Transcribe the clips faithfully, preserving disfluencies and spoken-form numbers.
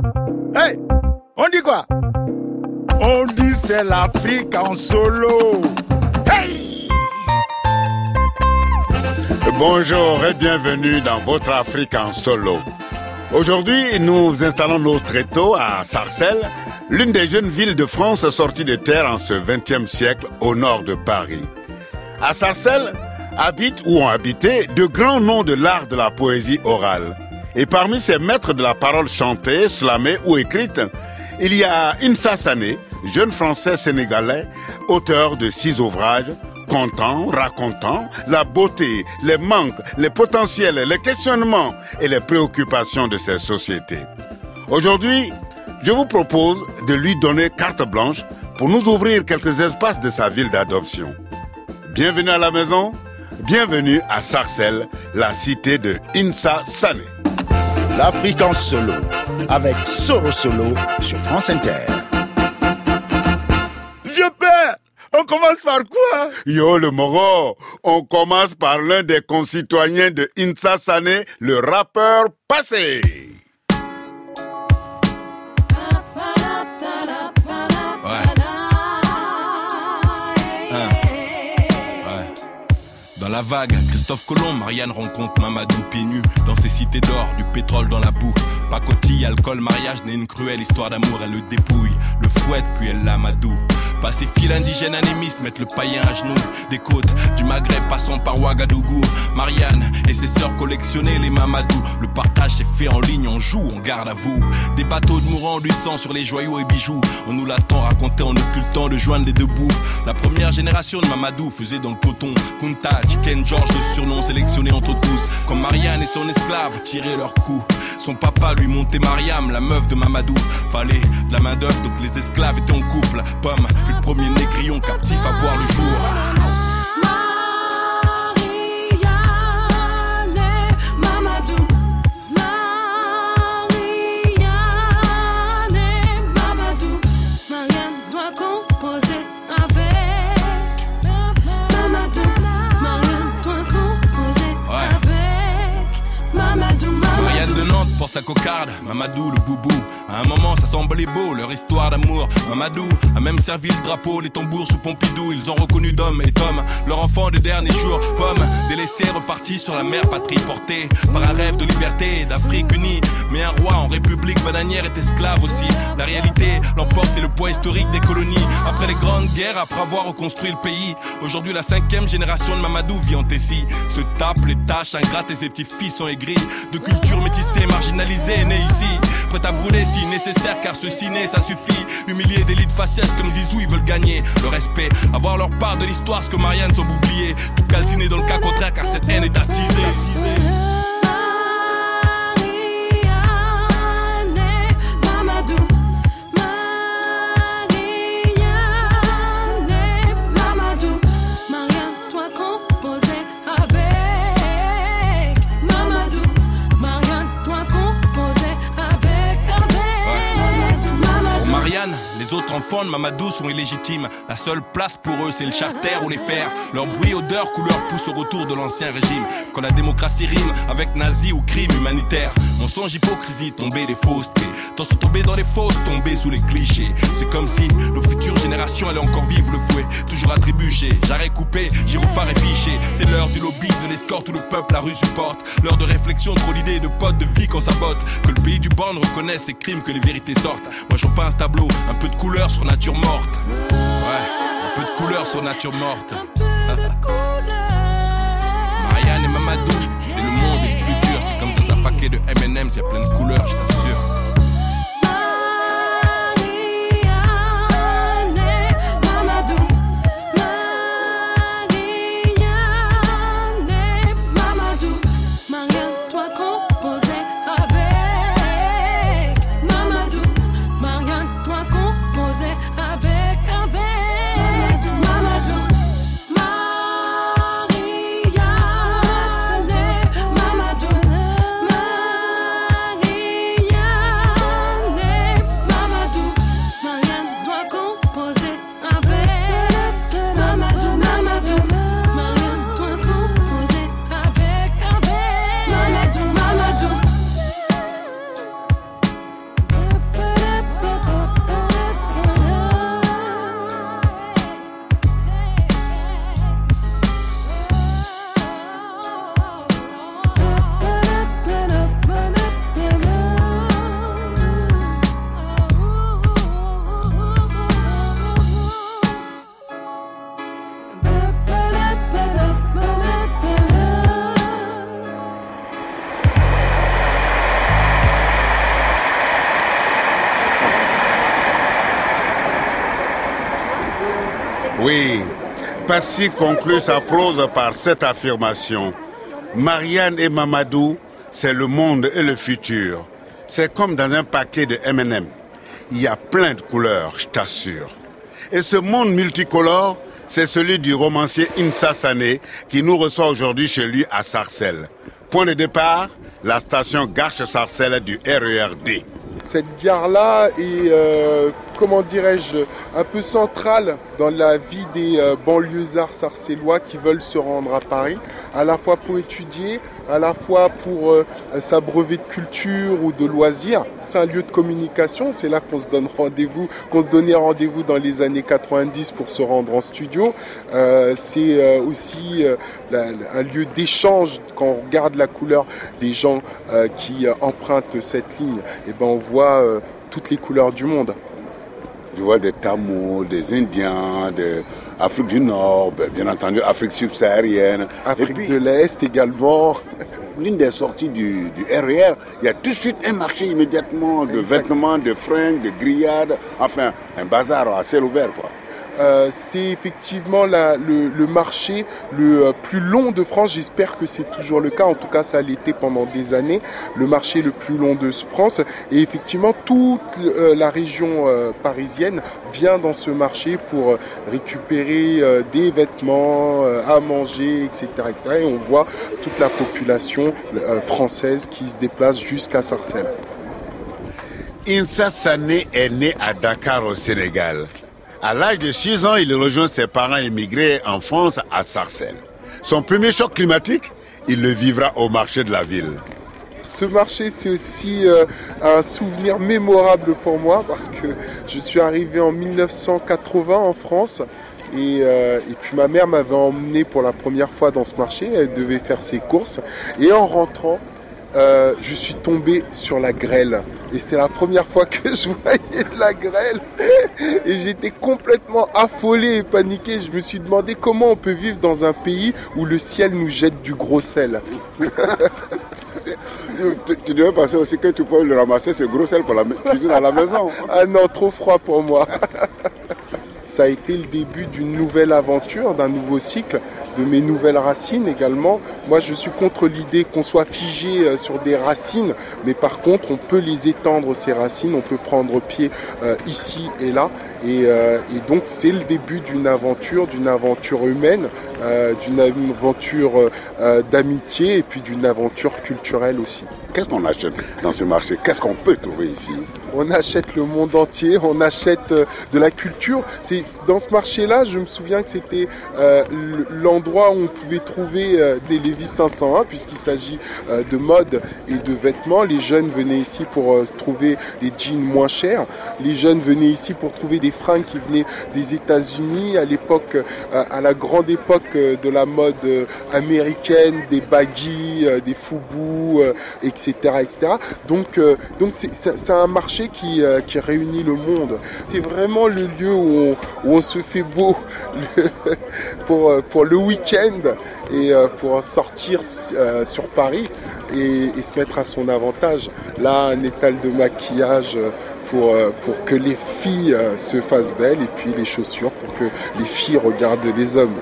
Hey, on dit quoi? On dit c'est l'Afrique en solo. Hey! Bonjour et bienvenue dans votre Afrique en solo. Aujourd'hui, nous installons nos tréteaux à Sarcelles, l'une des jeunes villes de France sorties de terre en ce vingtième siècle au nord de Paris. À Sarcelles habitent ou ont habité de grands noms de l'art de la poésie orale. Et parmi ces maîtres de la parole chantée, slamée ou écrite, il y a Insa Sané, jeune français sénégalais, auteur de six ouvrages, contant, racontant la beauté, les manques, les potentiels, les questionnements et les préoccupations de ces sociétés. Aujourd'hui, je vous propose de lui donner carte blanche pour nous ouvrir quelques espaces de sa ville d'adoption. Bienvenue à la maison, bienvenue à Sarcelles, la cité de Insa Sané. L'Afrique en solo, avec Soro Solo sur France Inter. Vieux père, on commence par quoi? Yo le Moro, on commence par l'un des concitoyens de Insa Sané, le rappeur passé. Dans la vague, Christophe Colomb, Marianne rencontre Mamadou pieds nus dans ces cités d'or, du pétrole dans la boue. Pacotille, alcool, mariage, n'est une cruelle histoire d'amour. Elle le dépouille, le fouette, puis elle l'amadou. Pacifique l'indigène anémiste, mettre le païen à genoux. Des côtes du Maghreb passant par Ouagadougou. Marianne et ses sœurs collectionnaient les Mamadou. Le partage s'est fait en ligne, on joue, on garde à vous. Des bateaux de mourants du sang sur les joyaux et bijoux. On nous l'attend raconté en occultant de joindre les deux bouts. La première génération de Mamadou faisait dans le coton. Kunta, Chicken George, le surnom sélectionné entre tous. Comme Marianne et son esclave tiraient leur coup. Son papa lui montait Mariam, la meuf de Mamadou. Fallait de la main d'œuvre, donc les esclaves étaient en couple. Pomme fut le premier négrillon captif à voir le jour. Porte sa cocarde, Mamadou le boubou. À un moment ça semblait beau, leur histoire d'amour. Mamadou a même servi le drapeau, les tambours sous Pompidou. Ils ont reconnu Dom et Tom, leur enfant des derniers jours. Pomme, délaissé, reparti sur la mer patrie, porté par un rêve de liberté et d'Afrique unie. Mais un roi en république bananière est esclave aussi. La réalité l'emporte, c'est le poids historique des colonies. Après les grandes guerres, après avoir reconstruit le pays, aujourd'hui la cinquième génération de Mamadou vit en Tessie. Se tape les tâches ingrates et ses petits-fils sont aigris. De culture métissée, marginalisée, née ici. Prête à brûler si nécessaire, car ce ciné ça suffit. Humilier d'élite faciès comme Zizou, ils veulent gagner le respect, avoir leur part de l'histoire, ce que Marianne semble oublier. Tout calciné dans le cas contraire, car cette haine est attisée. Les autres enfants de Mamadou sont illégitimes. La seule place pour eux, c'est le charter ou les fers. Leur bruit, odeur, couleur pousse au retour de l'ancien régime. Quand la démocratie rime avec nazi ou crime humanitaire. Mensonge, hypocrisie, tomber des faussetés. Tant se tomber dans les fausses, tomber sous les clichés. C'est comme si nos futures générations allaient encore vivre le fouet. Toujours à trébucher, j'arrête coupé, gyrophare et fiché. C'est l'heure du lobby, de l'escorte où le peuple la rue supporte. L'heure de réflexion, trop l'idée de potes de vie qu'on sabote. Que le pays du borne reconnaisse ces crimes, que les vérités sortent. Moi je repeins ce tableau, un peu de couleur sur nature morte. Ouais, un peu de couleur sur nature morte. Marianne et Mamadou, c'est le monde et le futur. C'est comme dans un paquet de M and M's, y'a plein de couleurs, je t'assure. Oui, Passy conclut sa prose par cette affirmation. Marianne et Mamadou, c'est le monde et le futur. C'est comme dans un paquet de M and M. Il y a plein de couleurs, je t'assure. Et ce monde multicolore, c'est celui du romancier Insa Sané qui nous reçoit aujourd'hui chez lui à Sarcelles. Point de départ, la station Garches-Sarcelles du R E R D. Cette gare-là est, euh, comment dirais-je, un peu centrale dans la vie des euh, banlieusards sarcellois qui veulent se rendre à Paris, à la fois pour étudier, à la fois pour euh, s'abreuver de culture ou de loisirs. C'est un lieu de communication, c'est là qu'on se donne rendez-vous, qu'on se donnait rendez-vous dans les années quatre-vingt-dix pour se rendre en studio. Euh, c'est euh, aussi euh, la, un lieu d'échange quand on regarde la couleur des gens euh, qui euh, empruntent cette ligne. Et ben on voit euh, toutes les couleurs du monde. Je vois des Tamouls, des Indiens, de Afrique du Nord, bien entendu Afrique subsaharienne. Afrique puis, de l'Est également. L'une des sorties du, du R E R, il y a tout de suite un marché immédiatement de exact. Vêtements, de fringues, de grillades, enfin un bazar à ciel ouvert quoi. Euh, c'est effectivement la, le, le marché le euh, plus long de France. J'espère que c'est toujours le cas. En tout cas, ça l'était pendant des années. Le marché le plus long de France. Et effectivement, toute euh, la région euh, parisienne vient dans ce marché pour euh, récupérer euh, des vêtements, euh, à manger, et cetera, et cetera. Et on voit toute la population euh, française qui se déplace jusqu'à Sarcelles. Insa Sané est né à Dakar au Sénégal. À l'âge de six ans, il rejoint ses parents immigrés en France à Sarcelles. Son premier choc climatique, il le vivra au marché de la ville. Ce marché, c'est aussi euh, un souvenir mémorable pour moi parce que je suis arrivé en mille neuf cent quatre-vingts en France et, euh, et puis ma mère m'avait emmené pour la première fois dans ce marché. Elle devait faire ses courses et en rentrant, Euh, je suis tombé sur la grêle et c'était la première fois que je voyais de la grêle et j'étais complètement affolé et paniqué. Je me suis demandé comment on peut vivre dans un pays où le ciel nous jette du gros sel. tu, tu devais penser aussi que tu peux le ramasser ce gros sel pour la cuisine à la maison. Ah non, trop froid pour moi. Ça a été le début d'une nouvelle aventure, d'un nouveau cycle, de mes nouvelles racines également. Moi, je suis contre l'idée qu'on soit figé sur des racines, mais par contre, on peut les étendre, ces racines, on peut prendre pied euh, ici et là. Et, euh, et donc, c'est le début d'une aventure, d'une aventure humaine, euh, d'une aventure euh, d'amitié et puis d'une aventure culturelle aussi. Qu'est-ce qu'on achète dans ce marché? Qu'est-ce qu'on peut trouver ici? On achète le monde entier, on achète euh, de la culture. C'est, dans ce marché-là, je me souviens que c'était euh, l'endroit où on pouvait trouver euh, des Levi's cinq cent un, puisqu'il s'agit euh, de mode et de vêtements. Les jeunes venaient ici pour euh, trouver des jeans moins chers. Les jeunes venaient ici pour trouver des fringues qui venaient des États-Unis, à l'époque, euh, à la grande époque euh, de la mode euh, américaine, des baggy, euh, des foubous, euh, et cetera, et cetera. Donc, euh, donc c'est, c'est, c'est un marché qui, euh, qui réunit le monde. C'est vraiment le lieu où on, où on se fait beau le, pour, pour le week-end et euh, pour sortir euh, sur Paris et, et se mettre à son avantage. Là, un étal de maquillage pour, pour que les filles se fassent belles et puis les chaussures pour que les filles regardent les hommes.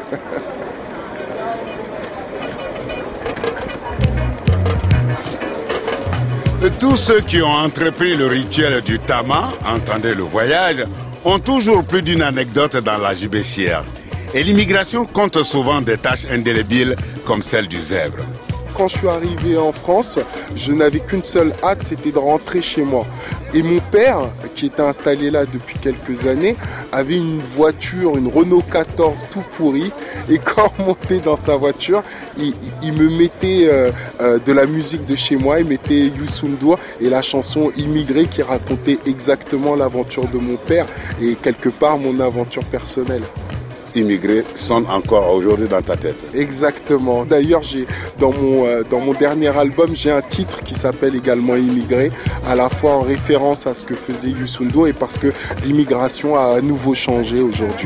Tous ceux qui ont entrepris le rituel du Tama, entendez le voyage, ont toujours plus d'une anecdote dans la gibecière. Et l'immigration compte souvent des tâches indélébiles comme celle du zèbre. Quand je suis arrivé en France, je n'avais qu'une seule hâte, c'était de rentrer chez moi. Et mon père, qui était installé là depuis quelques années, avait une voiture, une Renault quatorze tout pourrie. Et quand on montait dans sa voiture, il, il me mettait euh, euh, de la musique de chez moi, il mettait Youssou N'Dour et la chanson Immigré qui racontait exactement l'aventure de mon père et quelque part mon aventure personnelle. Immigré sonne encore aujourd'hui dans ta tête. Exactement. D'ailleurs, j'ai dans mon euh, dans mon dernier album, j'ai un titre qui s'appelle également Immigré, à la fois en référence à ce que faisait Youssou N'Dour et parce que l'immigration a à nouveau changé aujourd'hui.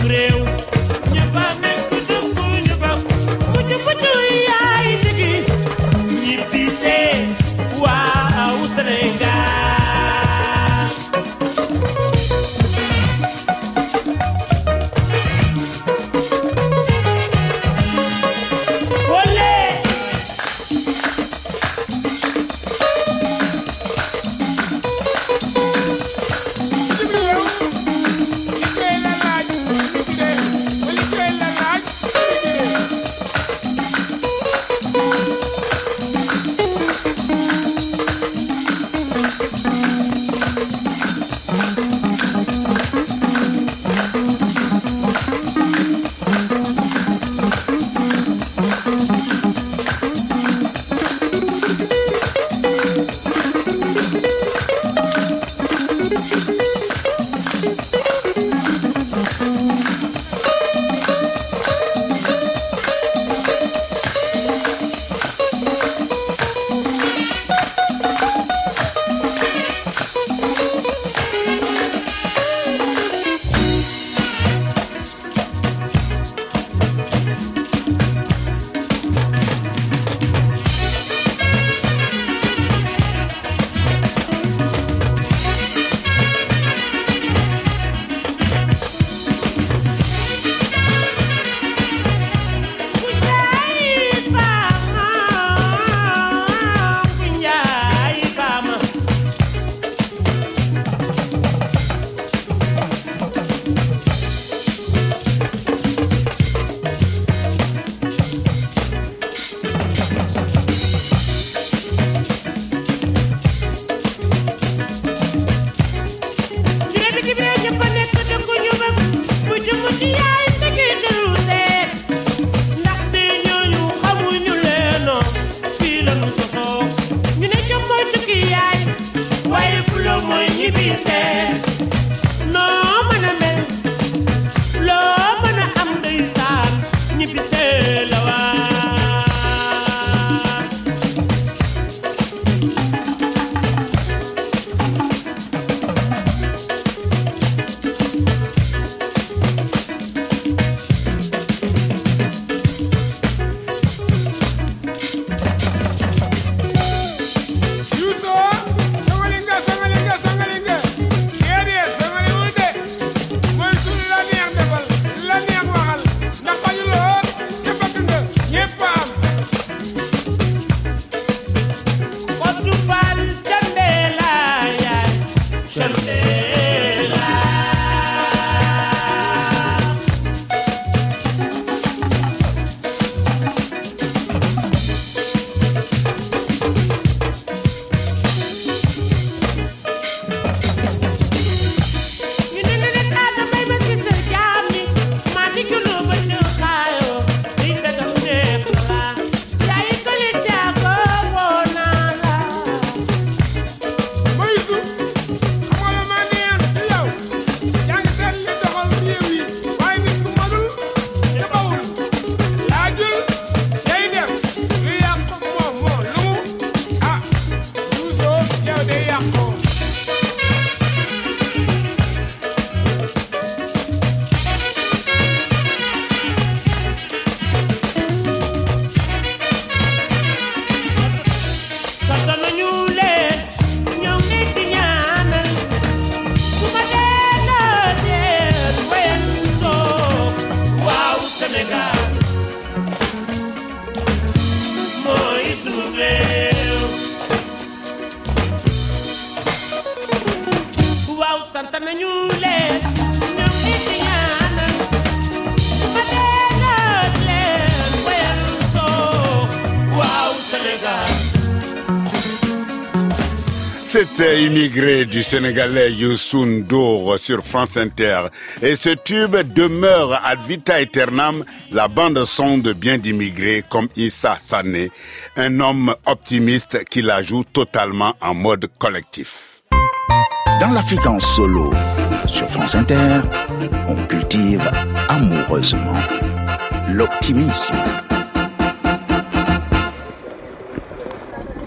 C'était Immigré du Sénégalais Youssou N'Dour sur France Inter. Et ce tube demeure ad vita aeternam la bande-son de bien d'immigrés comme Issa Sané, un homme optimiste qui la joue totalement en mode collectif. Dans l'Afrique en solo, sur France Inter, on cultive amoureusement l'optimisme.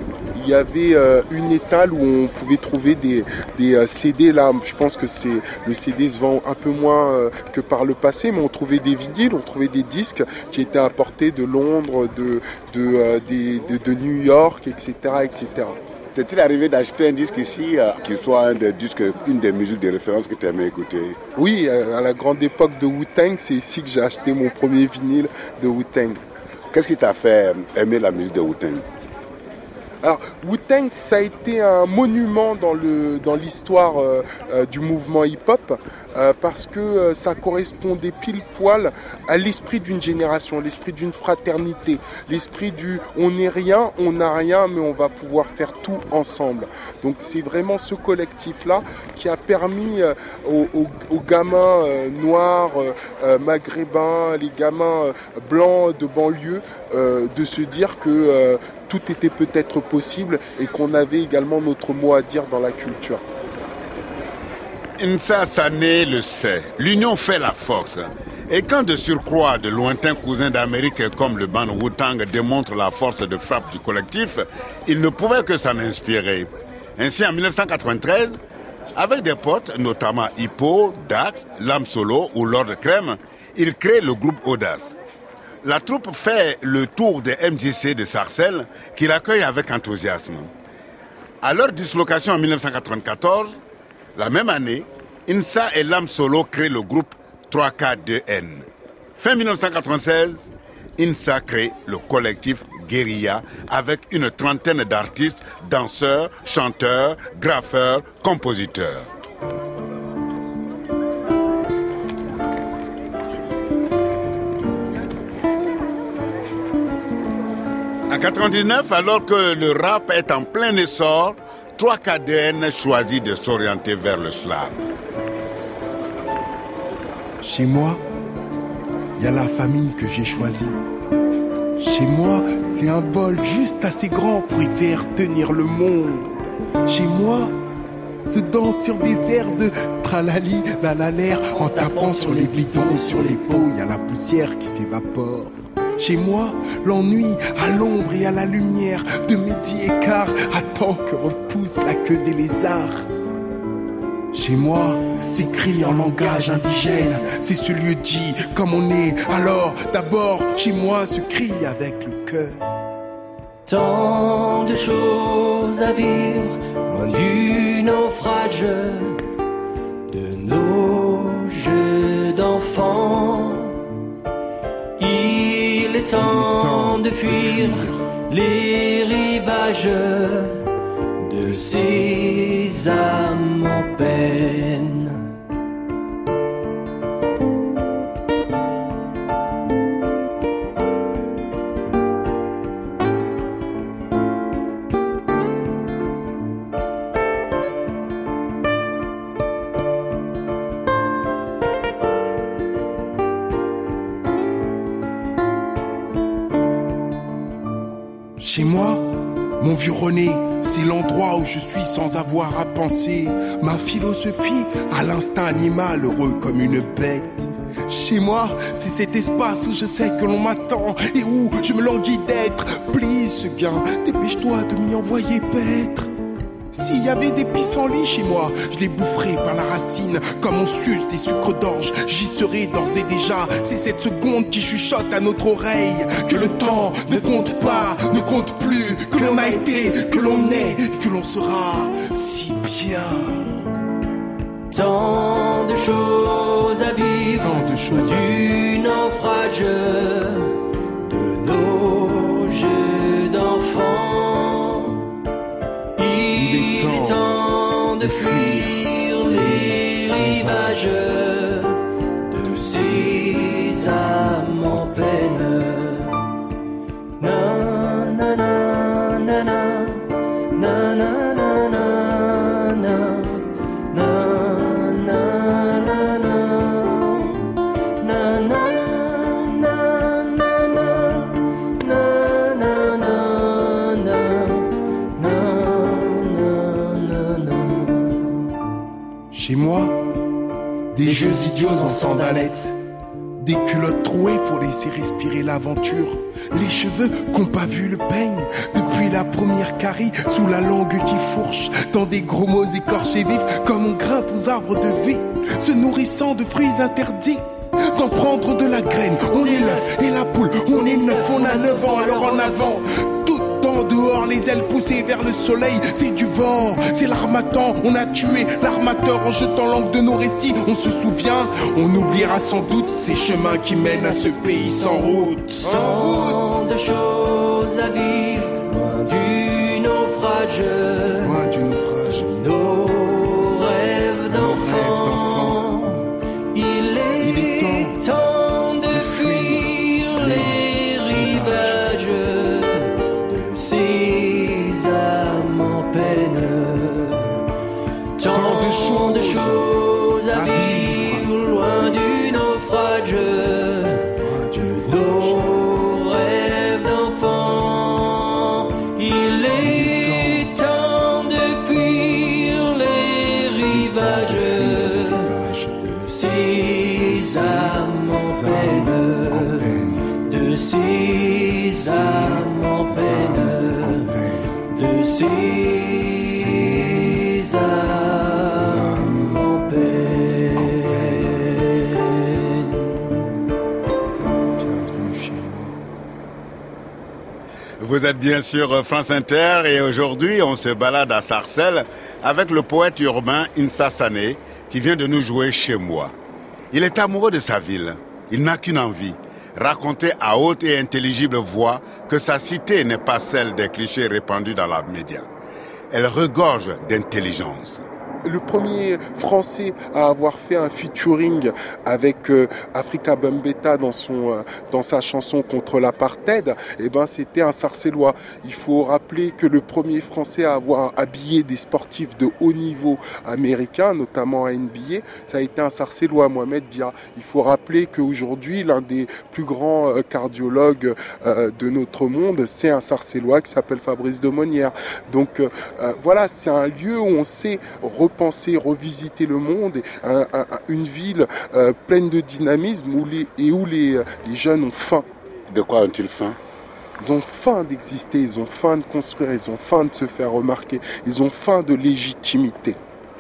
il y avait euh, une étale où on pouvait trouver des, des euh, C D. Là, je pense que c'est, le C D se vend un peu moins euh, que par le passé, mais on trouvait des vinyles, on trouvait des disques qui étaient apportés de Londres, de, de, euh, des, de, de New York, et cetera, et cetera. T'es-il arrivé d'acheter un disque ici, euh, qui soit un des disques, une des musiques de référence que tu aimais écouter? Oui, à la grande époque de Wu-Tang, c'est ici que j'ai acheté mon premier vinyle de Wu-Tang. Qu'est-ce qui t'a fait aimer la musique de Wu-Tang? Alors, Wu-Tang, ça a été un monument dans, le, dans l'histoire euh, euh, du mouvement hip-hop euh, parce que euh, ça correspondait pile poil à l'esprit d'une génération, l'esprit d'une fraternité, l'esprit du « on n'est rien, on n'a rien, mais on va pouvoir faire tout ensemble ». Donc c'est vraiment ce collectif-là qui a permis euh, aux, aux, aux gamins euh, noirs, euh, maghrébins, les gamins euh, blancs de banlieue euh, de se dire que euh, tout était peut-être possible et qu'on avait également notre mot à dire dans la culture. Insa Sané le sait, l'union fait la force. Et quand de surcroît de lointains cousins d'Amérique comme le band Wu-Tang démontrent la force de frappe du collectif, il ne pouvait que s'en inspirer. Ainsi en dix-neuf cent quatre-vingt-treize, avec des potes, notamment Hippo, Dax, Lam Solo ou Lord Crème, il crée le groupe Audace. La troupe fait le tour des M J C de Sarcelles, qui l'accueillent avec enthousiasme. À leur dislocation en dix-neuf cent quatre-vingt-quatorze, la même année, Insa et Lam Solo créent le groupe trois K deux N. Fin dix-neuf cent quatre-vingt-seize, Insa crée le collectif Guérilla avec une trentaine d'artistes, danseurs, chanteurs, graffeurs, compositeurs. En quatre-vingt-dix-neuf, alors que le rap est en plein essor, trois K deux N choisit de s'orienter vers le slam. Chez moi, il y a la famille que j'ai choisie. Chez moi, c'est un bol juste assez grand pour y faire tenir le monde. Chez moi, se danse sur des airs de tralali, lalalaire, en tapant sur les bidons, sur les pots, il y a la poussière qui s'évapore. Chez moi, l'ennui à l'ombre et à la lumière de midi et quart attend que repousse la queue des lézards. Chez moi, c'est cri en langage indigène, c'est ce lieu dit comme on est. Alors, d'abord, chez moi, ce cri avec le cœur. Tant de choses à vivre, loin du naufrage de nos jeux d'enfants. Il est temps de fuir les rivages de ces âmes en peine. Chez moi, mon vieux René, c'est l'endroit où je suis sans avoir à penser. Ma philosophie, à l'instinct animal, heureux comme une bête. Chez moi, c'est cet espace où je sais que l'on m'attend et où je me languis d'être. Plie ce gain, dépêche-toi de m'y envoyer paître. S'il y avait des pissenlits chez moi, je les boufferais par la racine. Comme on suce des sucres d'orge, j'y serais d'ores et déjà. C'est cette seconde qui chuchote à notre oreille que le temps ne compte pas, ne compte plus. Que l'on a été, que l'on est, que l'on sera si bien. Tant de choses à vivre, Tant de choses du naufrage de nos jeux d'enfants. Il est temps de fuir les rivages de ces âmes en peine. Na na na na na na na na na na na na na na. Chez moi, des jeux idiots en sandalettes, Des culottes trouées pour laisser respirer l'aventure. Les cheveux qu'ont pas vu le peigne. Depuis la première carie, sous la langue qui fourche. Dans des gros mots écorchés vifs, comme on grimpe aux arbres de vie. Se nourrissant de fruits interdits. D'en prendre de la graine, on est l'œuf et la poule. On est neuf, on a neuf ans, alors en avant. Tout en dehors, les ailes poussées vers le soleil. C'est du vent, c'est l'armatan. On a tué l'armateur en jetant l'encre de nos récits. On se souvient, on oubliera sans doute ces chemins qui mènent à ce pays sans route. Tant de choses à vivre, loin du naufrage. Loin du naufrage. Nos rêves d'enfants. Il est, Il est temps, temps de fuir les rivages de ces âmes en peine. Tant de choses de choses à à vivre, loin du naufrage. Loin du naufrage. Nos rêves d'enfants, il est temps de fuir les rivages Rivage de ces âmes en âmes en peine, peine. de ces âmes en En peine, peine. de ces âmes en peine. Bienvenue chez moi. Vous êtes bien sur France Inter et aujourd'hui on se balade à Sarcelles avec le poète urbain Insa Sané qui vient de nous jouer Chez moi. Il est amoureux de sa ville, il n'a qu'une envie, raconter à haute et intelligible voix que sa cité n'est pas celle des clichés répandus dans la média. Elle regorge d'intelligence. Le premier Français à avoir fait un featuring avec euh, Afrika Bambaataa dans son euh, dans sa chanson contre l'apartheid, eh ben c'était un Sarcellois. Il faut rappeler que le premier Français à avoir habillé des sportifs de haut niveau américains, notamment à N B A, ça a été un Sarcellois, Mohamed Dia. Il faut rappeler qu'aujourd'hui l'un des plus grands euh, cardiologues euh, de notre monde, c'est un Sarcellois qui s'appelle Fabrice Demonière. Donc euh, euh, voilà, c'est un lieu où on sait penser, revisiter le monde, un, un, une ville euh, pleine de dynamisme où les, et où les, les jeunes ont faim. De quoi ont-ils faim ? Ils ont faim d'exister, ils ont faim de construire, ils ont faim de se faire remarquer, ils ont faim de légitimité.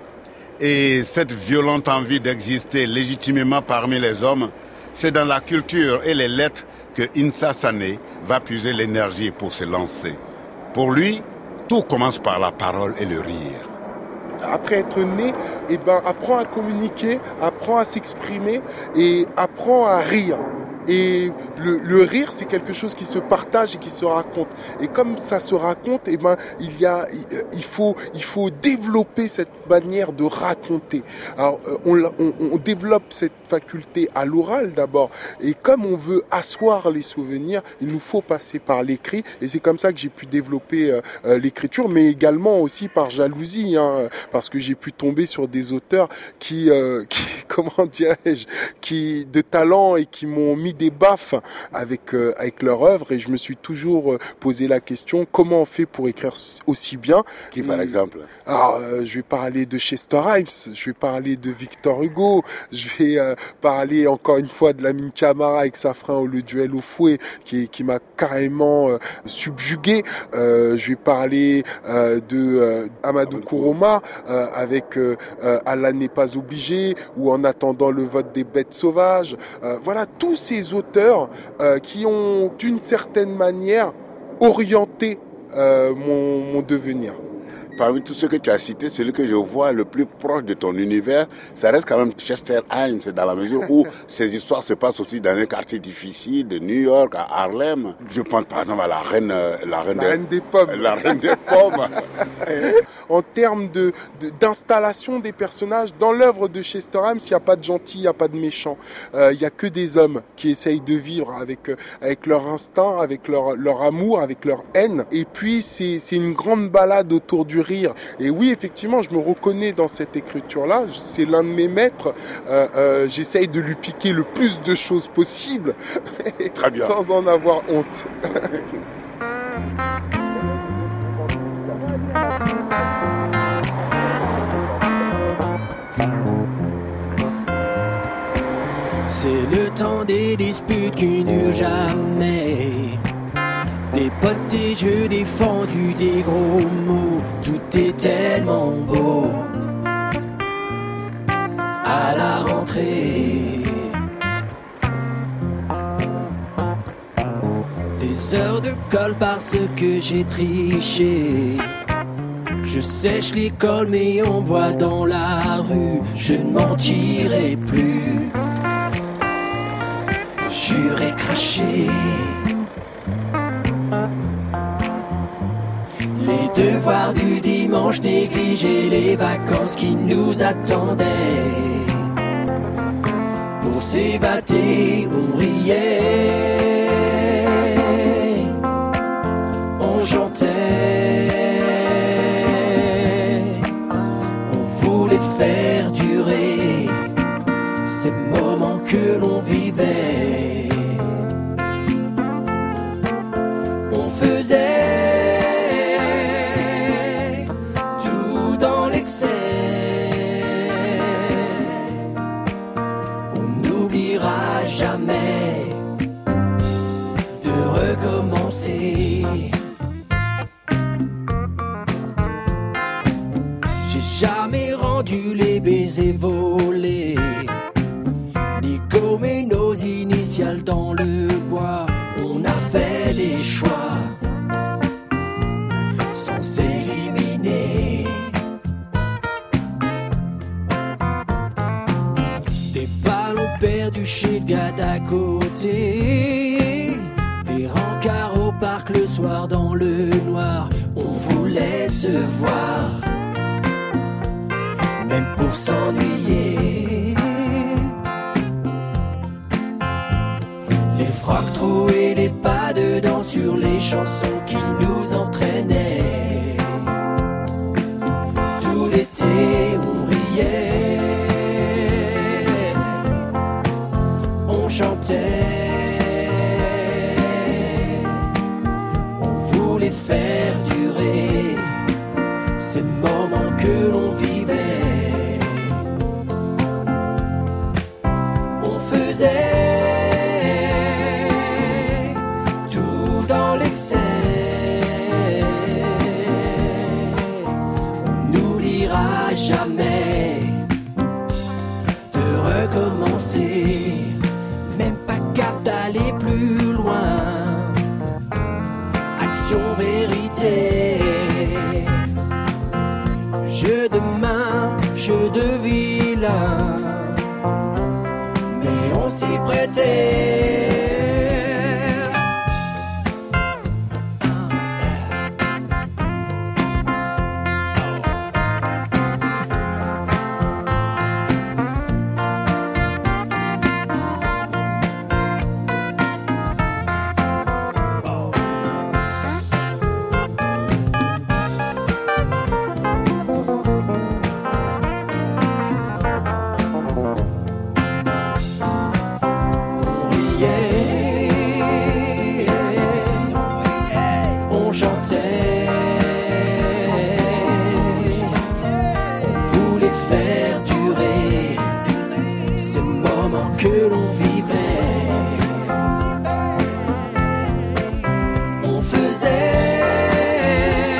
Et cette violente envie d'exister légitimement parmi les hommes, c'est dans la culture et les lettres que Insa Sané va puiser l'énergie pour se lancer. Pour lui, tout commence par la parole et le rire. Après être né, eh ben, apprends à communiquer, apprends à s'exprimer et apprends à rire. Et le, le rire, c'est quelque chose qui se partage et qui se raconte. Et comme ça se raconte, eh ben, il y a, il faut, il faut développer cette manière de raconter. Alors, on, on, on développe cette faculté à l'oral d'abord. Et comme on veut asseoir les souvenirs, il nous faut passer par l'écrit. Et c'est comme ça que j'ai pu développer euh, l'écriture, mais également aussi par jalousie, hein, parce que j'ai pu tomber sur des auteurs qui, euh, qui comment dirais-je, qui de talent et qui m'ont mis des baffes avec euh, avec leur œuvre. Et je me suis toujours euh, posé la question, comment on fait pour écrire aussi bien? Qui par exemple? Alors, euh, je vais parler de Chester Himes, je vais parler de Victor Hugo, je vais euh, parler encore une fois de Lamine Camara avec Safran ou le duel au fouet qui, qui m'a carrément euh, subjugué. Euh, je vais parler euh, de euh, Amadou Kourouma euh, avec euh, euh, Allah n'est pas obligé ou En attendant le vote des bêtes sauvages. Euh, voilà, tous ces auteurs euh, qui ont d'une certaine manière orienté euh, mon, mon devenir. Parmi tous ceux que tu as cités, celui que je vois le plus proche de ton univers, ça reste quand même Chester Himes, dans la mesure où ces histoires se passent aussi dans un quartier difficile de New York, à Harlem. Je pense par exemple à la reine, la reine, la de, reine des pommes. La reine des pommes. En termes de, de, d'installation des personnages, dans l'œuvre de Chester Himes, il n'y a pas de gentils, il n'y a pas de méchants. Euh, il n'y a que des hommes qui essayent de vivre avec, avec leur instinct, avec leur, leur amour, avec leur haine. Et puis, c'est, c'est une grande balade autour du rire. Et oui, effectivement, je me reconnais dans cette écriture-là. C'est l'un de mes maîtres. Euh, euh, j'essaye de lui piquer le plus de choses possible Très bien. sans en avoir honte. C'est le autant des disputes qui n'eurent jamais. Des potes, des jeux défendus, des gros mots, tout est tellement beau. À la rentrée, des heures de colle parce que j'ai triché. Je sèche l'école mais on me voit dans la rue, je ne mentirai plus. Juré craché. Les devoirs du dimanche, négliger les vacances qui nous attendaient. Pour s'évader, on riait, on chantait, on voulait faire durer ces moments que l'on vivait. On faisait jamais de recommencer. J'ai jamais rendu les baisers volés, ni gommé nos initiales dans le bois. On a fait des choix sans s'éliminer. Des ballons perdus chez le gars d'à côté, des rencarts au parc le soir dans le noir. On voulait se voir, même pour s'ennuyer. Les frocs troués, les pas dedans sur les chansons qui nous entraînaient. Tout l'été on riait, on chantait, on voulait faire durer ces moments que l'on vivait. On faisait tout dans l'excès. On n'oubliera jamais de recommencer. Même pas cap d'aller plus loin. Action, vérité. Jeu de main, jeu de vilain. Mais on s'y prêtait. Que l'on vivait, on faisait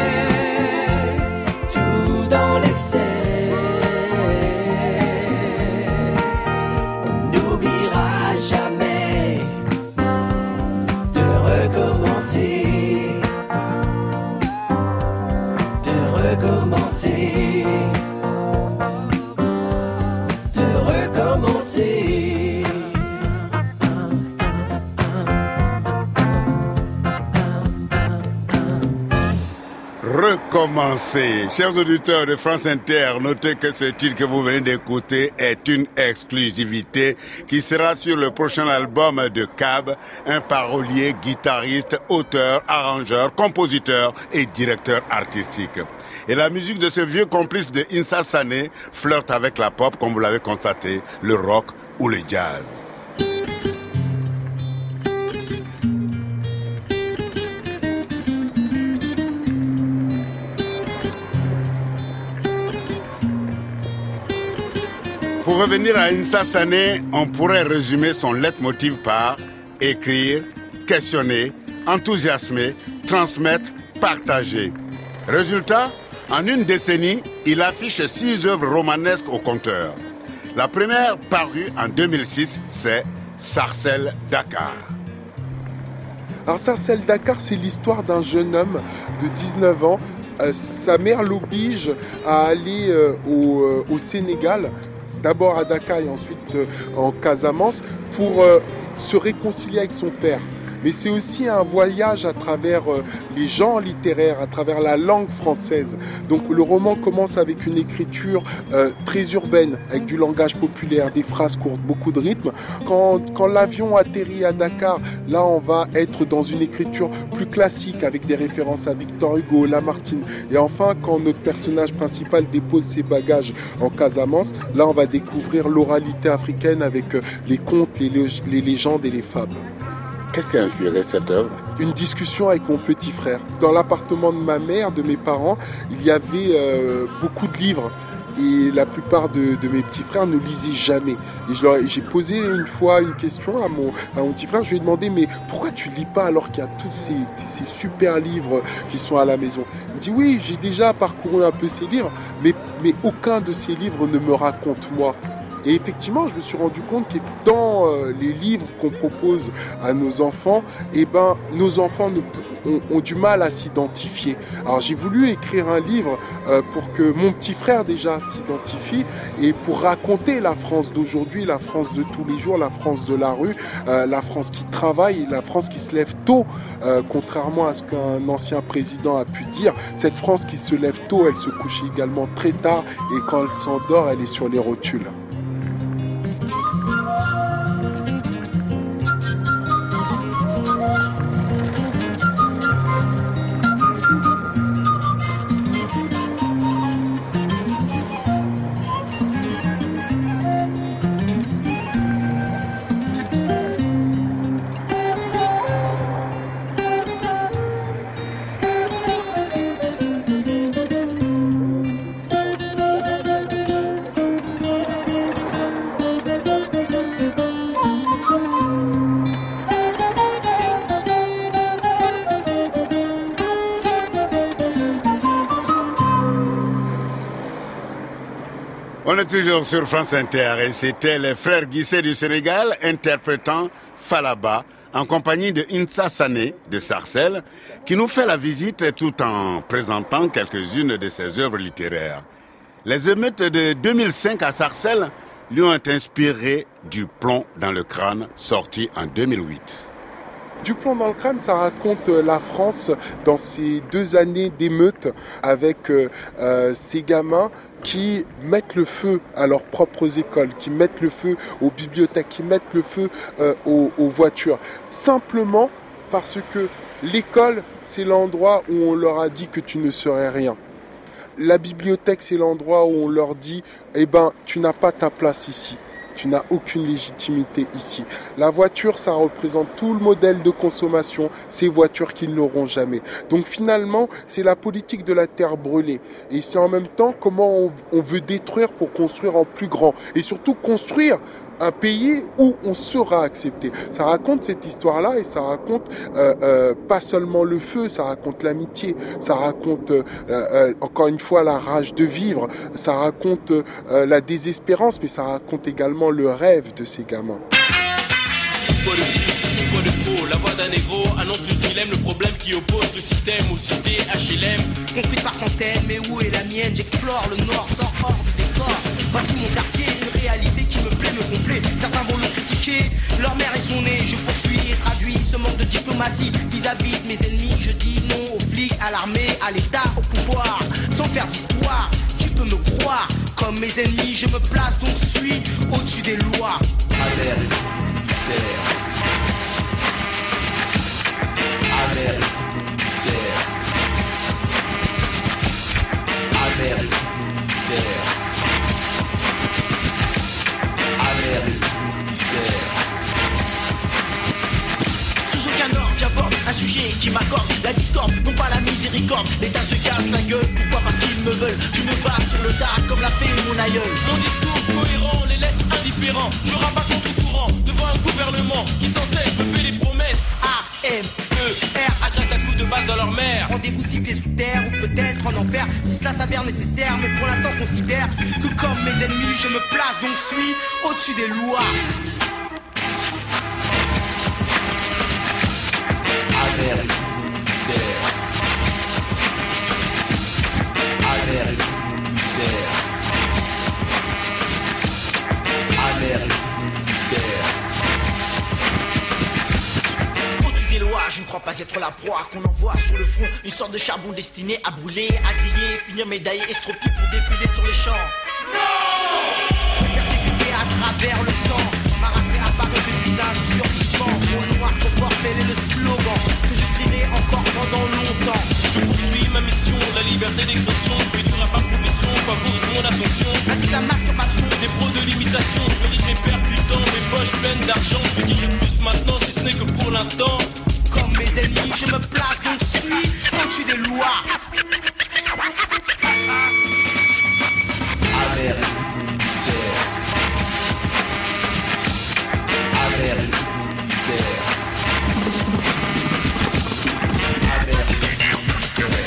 tout dans l'excès. On n'oubliera jamais de recommencer, de recommencer, de recommencer. Recommencer. Chers auditeurs de France Inter, notez que ce titre que vous venez d'écouter est une exclusivité qui sera sur le prochain album de Cab, un parolier, guitariste, auteur, arrangeur, compositeur et directeur artistique. Et la musique de ce vieux complice de Insa Sané flirte avec la pop, comme vous l'avez constaté, le rock ou le jazz. Pour revenir à Insa Sané, on pourrait résumer son leitmotiv par écrire, questionner, enthousiasmer, transmettre, partager. Résultat, en une décennie, il affiche six œuvres romanesques au compteur. La première, parue en deux mille six, c'est Sarcelles Dakar. Alors Sarcelles Dakar, c'est l'histoire d'un jeune homme de dix-neuf ans. Euh, sa mère l'oblige à aller euh, au, euh, au Sénégal, d'abord à Dakar et ensuite euh, en Casamance, pour euh, se réconcilier avec son père. Mais c'est aussi un voyage à travers euh, les genres littéraires, à travers la langue française. Donc le roman commence avec une écriture euh, très urbaine, avec du langage populaire, des phrases courtes, beaucoup de rythme. Quand, quand l'avion atterrit à Dakar, là on va être dans une écriture plus classique, avec des références à Victor Hugo, Lamartine. Et enfin, quand notre personnage principal dépose ses bagages en Casamance, là on va découvrir l'oralité africaine avec euh, les contes, les, lég- les légendes et les fables. Qu'est-ce qui a inspiré cette œuvre ? Une discussion avec mon petit frère. Dans l'appartement de ma mère, de mes parents, il y avait euh, beaucoup de livres. Et la plupart de, de mes petits frères ne lisaient jamais. Et je leur, j'ai posé une fois une question à mon, à mon petit frère. Je lui ai demandé, mais pourquoi tu ne lis pas alors qu'il y a tous ces, ces super livres qui sont à la maison ? Il me dit, oui, j'ai déjà parcouru un peu ces livres, mais, mais aucun de ces livres ne me raconte moi. Et effectivement, je me suis rendu compte que dans euh, les livres qu'on propose à nos enfants, eh ben, nos enfants ne, ont, ont du mal à s'identifier. Alors j'ai voulu écrire un livre euh, pour que mon petit frère déjà s'identifie et pour raconter la France d'aujourd'hui, la France de tous les jours, la France de la rue, euh, la France qui travaille, la France qui se lève tôt, euh, contrairement à ce qu'un ancien président a pu dire. Cette France qui se lève tôt, elle se couche également très tard et quand elle s'endort, elle est sur les rotules. On est toujours sur France Inter et c'était les frères Guissé du Sénégal interprétant Falaba en compagnie de Insa Sané de Sarcelles qui nous fait la visite tout en présentant quelques-unes de ses œuvres littéraires. Les émeutes de deux mille cinq à Sarcelles lui ont inspiré Du plomb dans le crâne, sorti en deux mille huit. Du plomb dans le crâne, ça raconte la France dans ces deux années d'émeutes avec euh, ces gamins qui mettent le feu à leurs propres écoles, qui mettent le feu aux bibliothèques, qui mettent le feu euh, aux, aux voitures. Simplement parce que l'école, c'est l'endroit où on leur a dit que tu ne serais rien. La bibliothèque, c'est l'endroit où on leur dit « Eh ben, tu n'as pas ta place ici. Tu n'as aucune légitimité ici. » La voiture, ça représente tout le modèle de consommation, ces voitures qu'ils n'auront jamais. Donc finalement, c'est la politique de la terre brûlée. Et c'est en même temps comment on, on veut détruire pour construire en plus grand. Et surtout construire un pays où on sera accepté. Ça raconte cette histoire-là et ça raconte euh, euh, pas seulement le feu, ça raconte l'amitié, ça raconte euh, euh, encore une fois la rage de vivre, ça raconte euh, la désespérance, mais ça raconte également le rêve de ces gamins. Faut de plus, une fois de trop, la voix d'un négro annonce le dilemme, le problème qui oppose le système aux cités H L M. Construite par centaines, mais où est la mienne? J'explore le nord, sors hors du décor. Voici mon quartier, une réalité qui me plaît, me complaît. Certains vont le critiquer, leur mère est son nez. Je poursuis et traduis ce manque de diplomatie vis-à-vis de mes ennemis. Je dis non aux flics, à l'armée, à l'État, au pouvoir. Sans faire d'histoire, tu peux me croire. Comme mes ennemis, je me place, donc suis au-dessus des lois. Amer, mystère. Amer, mystère. Amer, mystère. Amer, mystère. Sous aucun ordre, j'aborde un sujet qui m'accorde la discorde, non pas la miséricorde. L'État se casse la gueule, pourquoi? Parce qu'ils me veulent. Je me bats sur le tas comme l'a fait mon aïeul. Mon discours cohérent les laisse indifférents. Je rabats contre courant devant un gouvernement qui sans cesse me fait des promesses. A, M, E, R, agresse à coups de base dans leur mère. Rendez-vous six pieds sous terre ou peut-être en enfer, si cela s'avère nécessaire. Mais pour l'instant considère que comme mes ennemis je me place, donc suis au-dessus des lois. Amérique mystère. Amérique mystère. Amérique mystère. Au-dessus des lois, je ne crois pas être la proie qu'on envoie sur le front, une sorte de charbon destiné à brûler, à griller, finir médaillé, estropié pour défiler sur les champs. Non! Persécuté à travers le temps, ma race réapparaît, je suis un survivant. Au noir trop fort, tel est le slogan que je crierai encore pendant longtemps. Je poursuis ma mission, la liberté d'expression, fais du rap par profession, favorise mon ascension. Ainsi que la masturbation, des pros de l'imitation, le rythme est percutant, mes poches pleines d'argent. Je peux dire le plus maintenant, si ce n'est que pour l'instant. Comme mes ennemis, je me place, donc suis au-dessus des lois. Amérique mystère. Amérique mystère. Amérique mystère.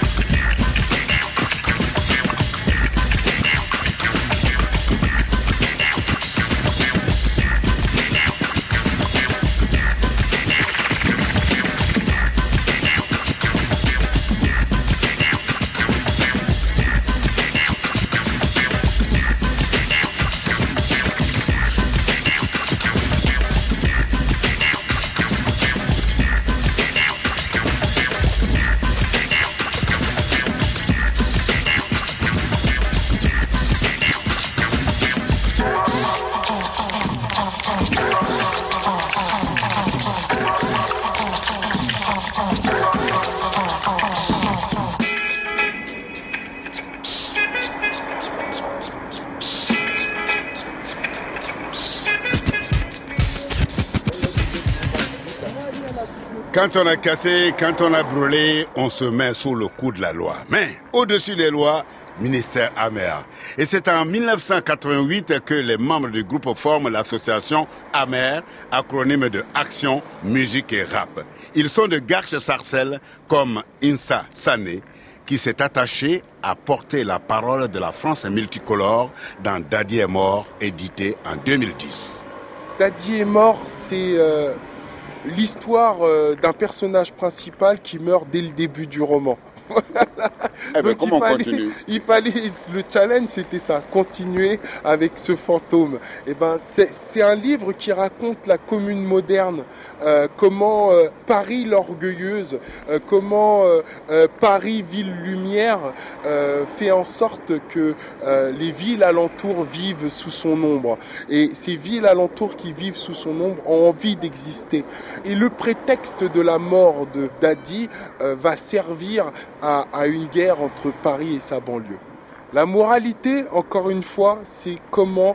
Quand on a cassé, quand on a brûlé, on se met sous le coup de la loi. Mais au-dessus des lois, ministère amer. Et c'est en dix-neuf cent quatre-vingt-huit que les membres du groupe forment l'association Amer, acronyme de Action, Musique et Rap. Ils sont de Garches-Sarcelles comme Insa Sané, qui s'est attaché à porter la parole de la France multicolore dans Daddy est mort, édité en deux mille dix. Daddy est mort, c'est euh, l'histoire euh, d'un personnage principal qui meurt dès le début du roman. Voilà. Eh ben, comment on continue ? Il fallait, le challenge c'était ça, continuer avec ce fantôme. Et ben, c'est, c'est un livre qui raconte la commune moderne, euh, comment euh, Paris l'orgueilleuse, euh, comment euh, euh, Paris ville lumière euh, fait en sorte que euh, les villes alentours vivent sous son ombre. Et ces villes alentours qui vivent sous son ombre ont envie d'exister. Et le prétexte de la mort de Daddy euh, va servir À, à une guerre entre Paris et sa banlieue. La moralité, encore une fois, c'est comment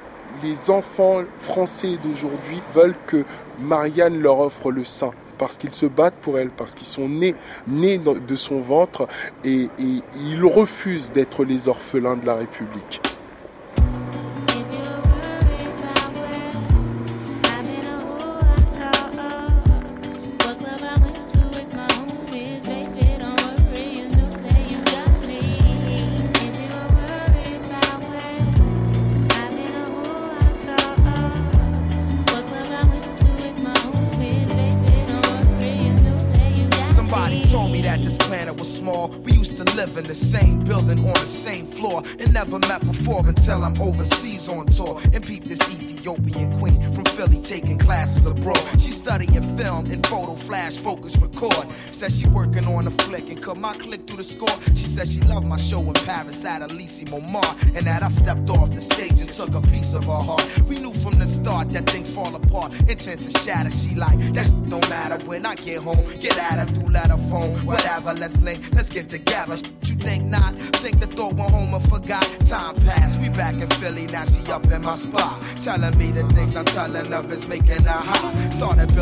les enfants français d'aujourd'hui veulent que Marianne leur offre le sein, parce qu'ils se battent pour elle, parce qu'ils sont nés, nés de son ventre et, et ils refusent d'être les orphelins de la République. We used to live in the same building on the same floor and never met before until I'm overseas on tour and peep this Ethiopian queen from Philly taking classes abroad. She studying film and photo flash focus record. Says she working on a flick and cut my click through the score. She says she loved my show in Paris at Elysee Montmartre and that I stepped off the stage and took a piece of her heart. We knew from the start that things fall apart, intent to shatter. She like that shit don't matter when I get home. Get at her through letter phone, whatever. Let's link, let's get together. You think not? Think the thought went home and forgot. Time passed, we back in Philly, now she up in my spot, telling me the things I'm telling of is making her hot. Started building with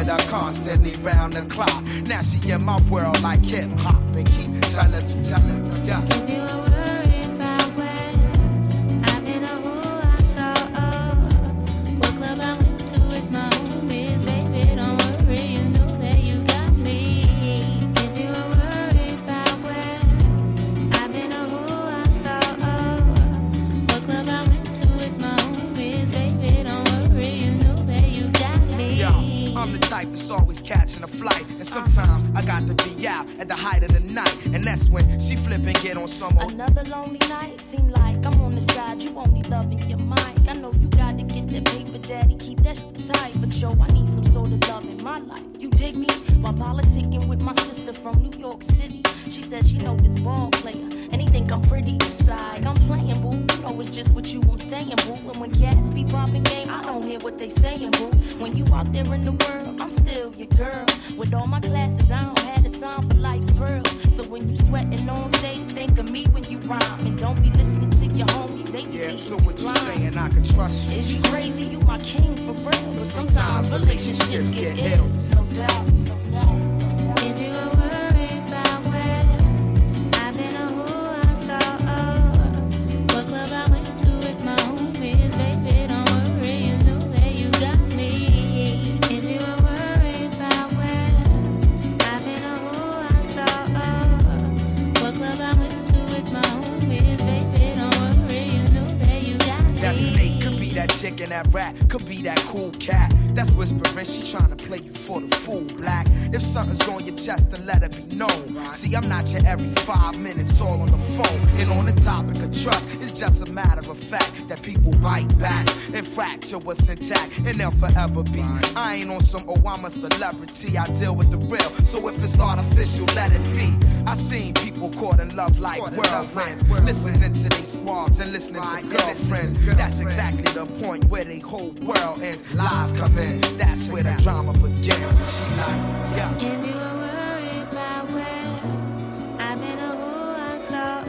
with her constantly round the clock. Now she in my world like hip hop and keep telling me, telling me, yeah. If you were worried about where I've been or who I saw, oh, what club I went to with my homies, baby, don't worry, you know that you got me. If you were worried about where I've been or who I saw, oh, what club I went to with my homies, baby, don't worry, you know that you got me. Yo, I'm the type that's always catching a flight, and sometimes I got to be out at the height of the night, and that's when she flip and get on some old. Another lonely night, seem like I'm on the side, you only loving your mic. I know you gotta get that paper, daddy, keep that shit tight, but yo, I need some sort of love in my life. You dig me? While politicking with my sister from New York City, she said she know this ball player, and he think I'm pretty side. I'm playing, boo, you know it's just with you I'm staying, boo. And when cats be popping game, I don't hear what they saying, boo. When you out there in the world, I'm still your girl. With all my classes, I don't have the time for life's thrills. So when you sweating on stage, think of me when you rhyme, and don't be listening to your homies. They be yeah, so what you saying? I can trust you. Is you crazy? You my king for real. But sometimes relationships get ill. No doubt. If you were worried about where I've been or who I saw, oh, what club I went to with my homies, baby, don't worry, you know that you got me. If you were worried about where I've been or who I saw, oh, what club I went to with my homies, baby, don't worry, you know that you got me. That snake could be that chick and that rat, could be that cool cat. That's whispering, she tryna play you for the fool, black. If something's on your chest, then let it be known. See, I'm not your every five minutes all on the phone. And on the topic of trust, it's just a matter of fact that people bite back and fracture what's intact, and they'll forever be. I ain't on some, oh, I'm a celebrity, I deal with the real. So if it's artificial, let it be. I seen people caught in love like whirlwinds, listening to their squads and listening to girlfriends. That's exactly the point where they whole world ends. Lies come in, that's where the drama begins. And she like, yeah. If you were worried about where I've been or who I saw,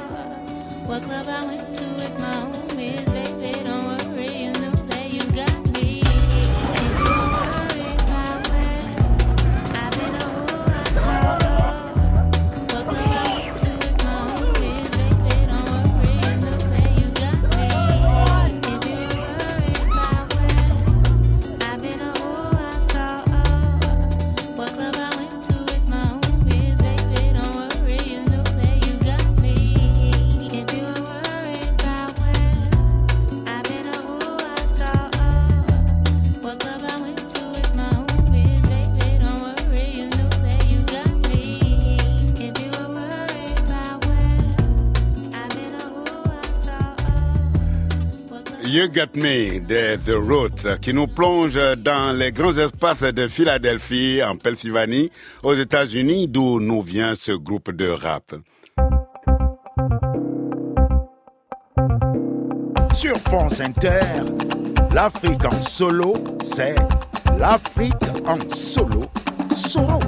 oh, what club I went to with my homies, baby, don't worry, you know that you got me. If you were worried about where I've been or who I saw, oh, what club I went to with my homies, baby, don't worry, you know that you got me. If you were worried about where I've been or who I saw, oh, what club I went to with my homies, baby, don't worry, you know that you got me. If you were worried about where I've been or who I saw, oh, what club I went to with my homies, baby, don't worry, you know that you got me. If you were worried about where I've been or who I saw, oh, what club You Got Me de The Roots, qui nous plonge dans les grands espaces de Philadelphie, en Pennsylvanie, aux États-Unis, d'où nous vient ce groupe de rap. Sur France Inter, l'Afrique en solo, c'est l'Afrique en solo, solo.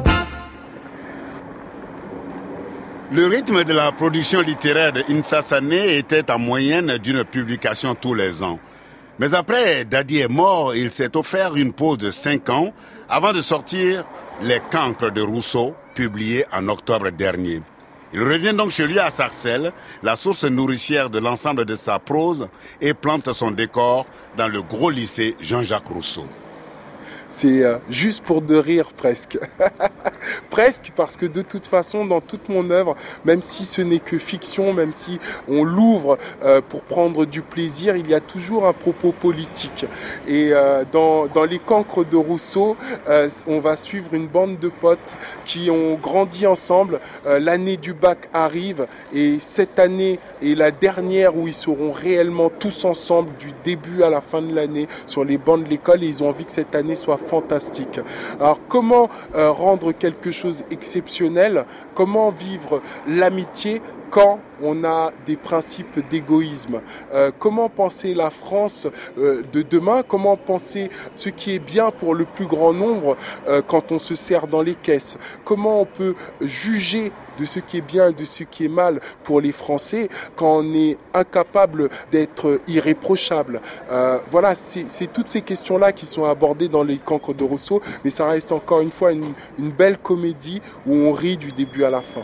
Le rythme de la production littéraire de Insa Sané était en moyenne d'une publication tous les ans. Mais après, Dadi est mort, il s'est offert une pause de cinq ans avant de sortir Les Cancres de Rousseau, publié en octobre dernier. Il revient donc chez lui à Sarcelles, la source nourricière de l'ensemble de sa prose, et plante son décor dans le gros lycée Jean-Jacques Rousseau. C'est euh, juste pour de rire presque. Presque, parce que de toute façon, dans toute mon œuvre, même si ce n'est que fiction, même si on l'ouvre euh, pour prendre du plaisir, il y a toujours un propos politique. Et euh, dans, dans Les Cancres de Rousseau, euh, on va suivre une bande de potes qui ont grandi ensemble. Euh, l'année du bac arrive et cette année est la dernière où ils seront réellement tous ensemble du début à la fin de l'année sur les bancs de l'école, et ils ont envie que cette année soit fantastique. Alors comment euh, rendre quelque chose exceptionnel, comment vivre l'amitié quand on a des principes d'égoïsme. Euh, comment penser la France euh, de demain? Comment penser ce qui est bien pour le plus grand nombre euh, quand on se serre dans les caisses? Comment on peut juger de ce qui est bien et de ce qui est mal pour les Français quand on est incapable d'être irréprochable? euh, Voilà, c'est, c'est toutes ces questions-là qui sont abordées dans les Cancres de Rosso, mais ça reste encore une fois une, une belle comédie où on rit du début à la fin.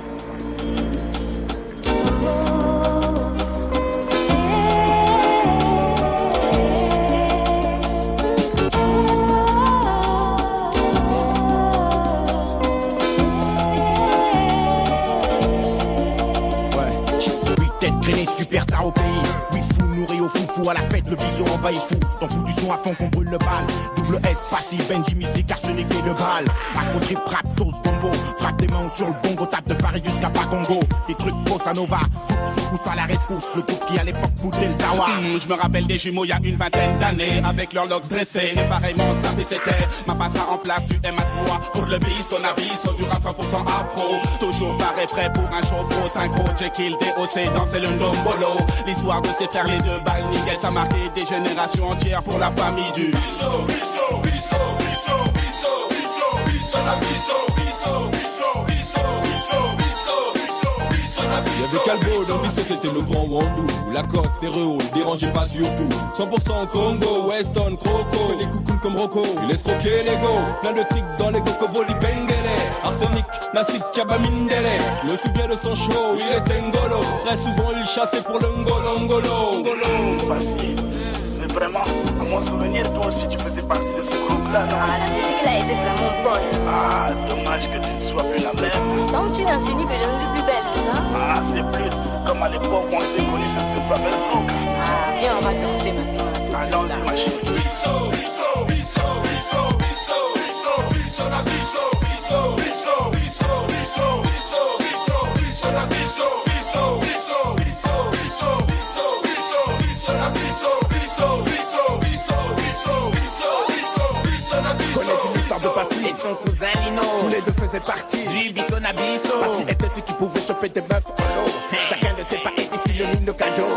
Superstar au pays, oui fou nourri au foufou à la fête, le bison envahit fou. T'en fous du son à fond qu'on brûle le bal. Double S, passif, Benji, mystique, arsenic et le bal. Afro trip, rap, sauce, bombo. Frappe des mains sur le bongo, tape de Paris jusqu'à Pacongo. Des trucs bossa nova, soupe, soupe, à la rescousse. Le groupe qui à l'époque foutait le tawa. Mmh, je me rappelle des jumeaux il y a une vingtaine d'années, avec leurs locks dressés. Et pareillement, ça c'était ma passe en place du M A trois. Pour le bis, on a bis, du rap cent pour cent afro. Toujours pareil prêt pour un show pro synchro. Jekyll, D O C, danser le ndombolo. L'histoire de ces faire les deux balles nickel, ça marquait des générations entières pour la famille du Bisso, Bisso, Bisso, Bisso, Bisso, Bisso, Bisso, la Bisso, Bisso, Bisso, Bisso, Bisso, Bisso, Bisso, Bisso, la Bisso. Y'avait Calbo, dans Bisso c'était le grand Wandou. Lacoste, Terreo, dérangez pas surtout. cent pour cent Congo, Weston, Croco. Les coucounes comme Rocco, il laisse croquer les go. Plein de tricks dans les cocovoli Bengele. Arsenic, Nassik, Kabamindele. Je me souviens de son show, il était ngolo. Très souvent il chassait pour le ngolo, ngolo, ngolo. Passé. Mais vraiment, à mon souvenir, toi aussi tu faisais partie de ce groupe-là, non? Ah, la musique là était vraiment bonne. Ah, dommage que tu ne sois plus la même. Donc tu insinues que je ne suis plus belle, c'est ça? Ah, c'est plus comme à l'époque où on s'est connus sur ce fameux zouk. Ah, viens, on va danser maintenant. Allons-y, ma chérie. Bisso, Bisso, Bisso, Bisso, Bisso, Bisso, Bisso, la Bisso, Bisso, Bisso, Bisso, Bisso, Bisso, Bisso, Bisso, la Bisso, Bisso, Bisso, Bisso, Bisso, Bisso, Bisso, Bisso, la Bisso, Bisso, Bisso, Bisso, Bisso, Bisso, Bisso, Bisso, la Bisso. Connais-tu l'histoire de Passy et son cousin Lino? Tous les deux faisaient partie du Bisso na Bisso. Passy était celui qui pouvait choper des meufs en l'eau. Chacun de ses pas était synonyme de cadeau.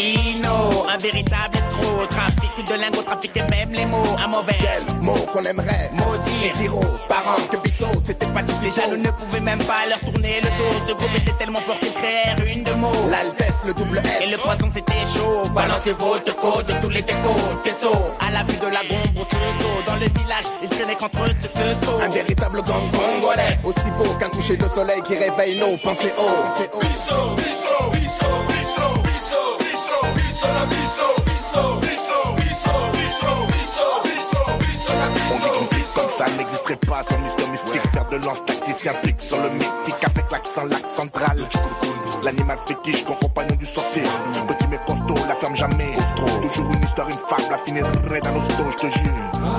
Lino, un véritable escroc. Trafic de lingots, trafiquait même les mots. Un mauvais quel mot qu'on aimerait maudire. Et dire aux parents que Bisso c'était pas du Les jaloux ne pouvaient même pas leur tourner le dos. Ce groupe était tellement fort qu'ils créèrent une de mots. L'Altesse, le double S. Et le poison c'était chaud. Balancez votre code, tous les décos, Kesso. À la vue de la bombe au Soso. Dans le village, ils traînaient contre eux, c'est ce saut. Un véritable gang congolais. Aussi beau qu'un coucher de soleil qui réveille nos pensées haut. Bisso, Bisso, Bisso, Bisso, Bisso, Bisso, Bisso, la Bisso, Bisso, Bisso, Bisso, Bisso, Bisso, Bisso, Bisso, la Bisso. On dit qu'une vie comme ça n'existerait pas sans Mister Mystique. Faire de lance tacticien fixe sur le mythique avec l'accent lac central. L'animal fétiche, ton compagnon du sorcier. Petit mais costaud, la ferme jamais. Toujours une histoire, une fable, la finirait dans l'hosto, je te jure.